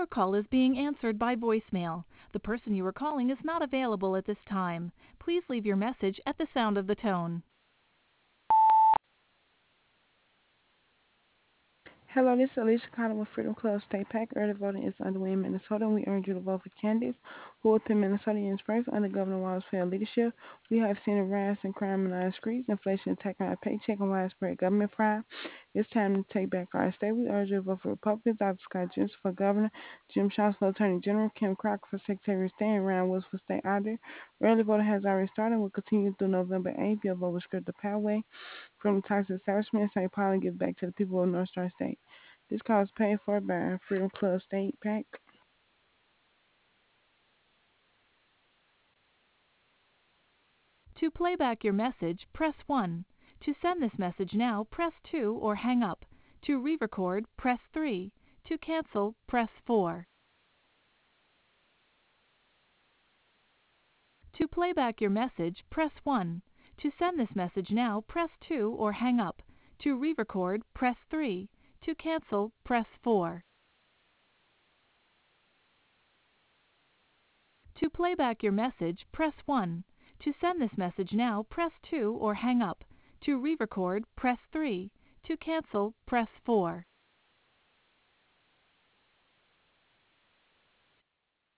Your call is being answered by voicemail. The person you are calling is not available at this time. Please leave your message at the sound of the tone. Hello, this is Alicia Carter with Freedom Club State PAC. Early voting is underway in Minnesota, and we urge you to vote for candidates who will put Minnesotans first under Governor Walz's fair leadership. We have seen a rise in crime in our streets, inflation attacking our paycheck, and widespread government fraud. It's time to take back our state. We urge you to vote for Republicans, Dr. Scott Jensen for governor, Jim Charles for attorney general, Kim Crocker for secretary of state, and Ryan Woods for state auditor. Early voting has already started and will continue through November 8th. Your vote will script the pathway from the toxic establishment, St. Paul, and give back to the people of North Star State. This call is paid for by Freedom Club State PAC. To play back your message, press 1. To send this message now, press 2 or hang up. To re-record, press 3. To cancel, press 4. To play back your message, press 1. To send this message now, press 2 or hang up. To re-record, press 3. To cancel, press 4. To play back your message, press 1. To send this message now, press 2 or hang up. To re-record, press 3. To cancel, press 4.